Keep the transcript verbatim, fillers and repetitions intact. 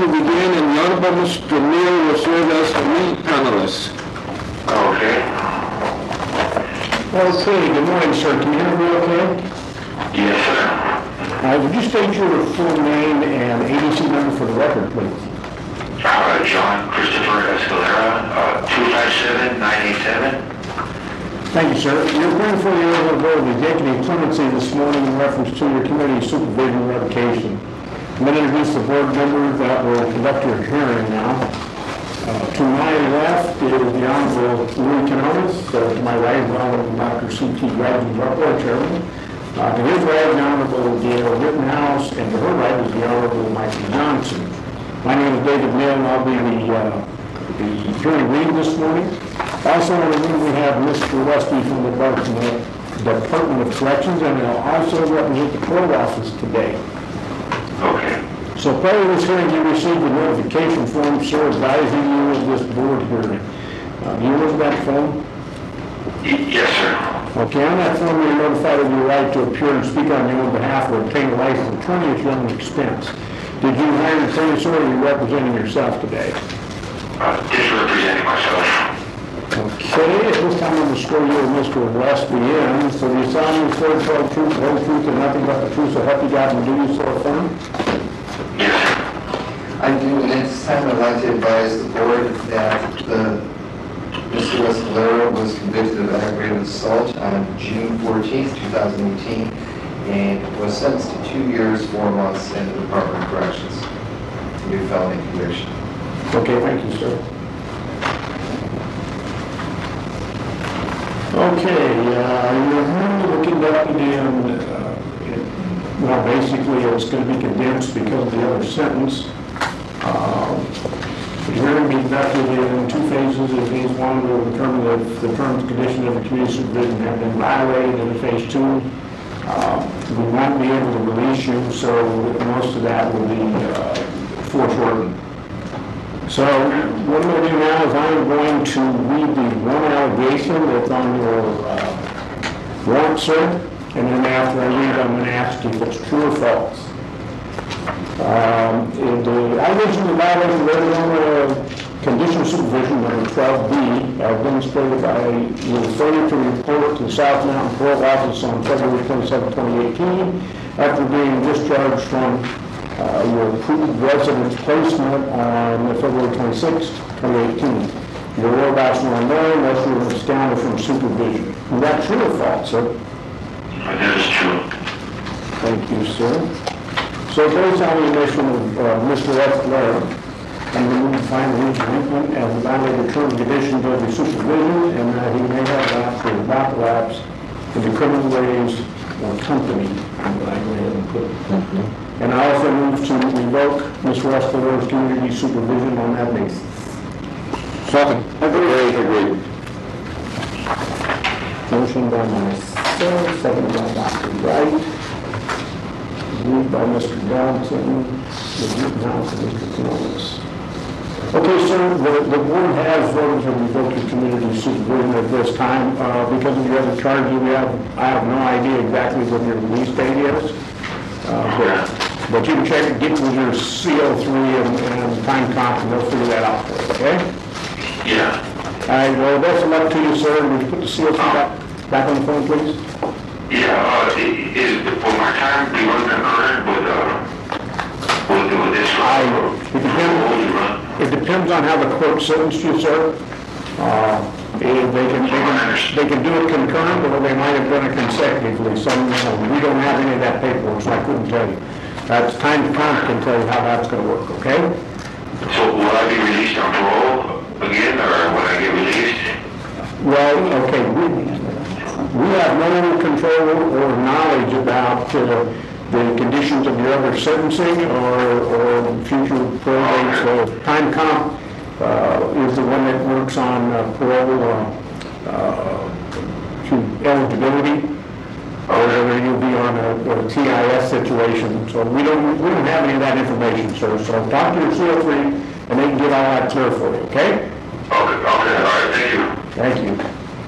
to begin, and the Honorable Mister Neal will serve as the lead panelist. Okay. Okay, good morning, sir. Can you hear me okay? Yes, sir. Uh, would you state your full name and A D C number for the record, please? Uh, John Christopher Escalera, uh, two five seven, nine eight seven. Thank you, sir. You're bringing for the Illinois Board of Executive Clemency this morning in reference to your committee supervision revocation. I'm going to introduce the board members that will conduct your hearing now. Uh, to my left is the Honorable Louis Canonis. Uh, to my right is the Honorable Doctor C T Graves, our board chairman. Uh, to his right is the Honorable Gail Rittenhouse, and to her right is the Honorable Michael Johnson. My name is David Mill, and I'll be the, uh, the hearing lead this morning. Also in the room we have Mister Westy from the Department, Department of Corrections, and he'll also represent the parole office today. Okay. So prior to this hearing, you received a notification form, sir, advising you of this board hearing. Uh, do you remember that form? Y- yes, sir. Okay, on that form, you're notified of your right to appear and speak on your own behalf or obtain a licensed attorney at your own expense. Did you hire an attorney, sir, or are you representing yourself today? Uh, just representing myself. Okay, at this time I'm going to swear you and Mister Westy in. So you solemnly swear to tell the truth, the whole truth, and nothing but the truth, so help you God, and do you so affirm? Yes, sir. I do, and at this time I'd like to advise the board that the Mister Escalera was convicted of aggravated assault on June fourteenth, two thousand eighteen, and was sentenced to two years, four months in the Department of Corrections. New felony conviction. Okay, thank you, sir. Okay, uh, you're really looking up in, uh, in, well, basically it's going to be condensed because of the other sentence. Um, The hearing being conducted in two phases. In phase one, we'll determine if the terms and conditions of the community supervision have been violated. In phase two, uh, we won't be able to release you, so most of that will be uh, foreshortened. So what I'm going to do now is I'm going to read the one allegation that's on your uh, warrant, sir, and then after I read, I'm going to ask if it's true or false. Um, in the allegation of violation of Arizona conditional supervision number twelve B, uh, demonstrated by your failure to report to the South Mountain Parole Office on February twenty-seventh, twenty eighteen, after being discharged from uh, your approved residence placement on February twenty-sixth, twenty eighteen. Your whereabouts were unknown unless you were absconded from supervision. Is that true or false, sir? That is true. Thank you, sir. So based on the admission of uh, Mister Escalera, I'm going to find his commitment as a violated term and conditions of the supervision, and that he may have lapsed or not lapsed in the criminal ways or company. I'm going to go ahead and put it. Mm-hmm. And I also move to revoke Mister Escalera's community supervision on that basis. Second. Agreed. Agreed. Motion by myself, second by Doctor Wright. Moved by Mister Johnson, Mister Johnson, Mister Canonis. Okay, sir, the, the board has voted to revoke your community supervision at this time. Uh, because of your other charges, we have, I have no idea exactly what your release date is. Uh, but, but you can check it, get with your C O three and, and time comp, and they'll figure that out for you, okay? Yeah. All right, well, best of luck to you, sir. Would you put the C O three back, back on the phone, please? Yeah, uh, is, is, will my time be run concurrent with, uh, with, with this I, run? it depends, it depends on how the court sentenced you, sir. Uh, they can, they can, they can do it concurrent, or they might have done it consecutively. Some, you know, we don't have any of that paperwork, so I couldn't tell you. That's time to time can tell you how that's going to work, okay? So will I be released on parole again, or when I get released? Well, okay, we, we have no control or knowledge about uh, the conditions of your other sentencing or, or future parole dates. So time comp uh, is the one that works on uh, parole uh, uh, to eligibility, or whether you'll be on a, a T I S situation. So we don't we don't have any of that information, sir. So talk to your C O three and they can get all that clear for you, okay? Okay, okay, all right, thank you. Thank you.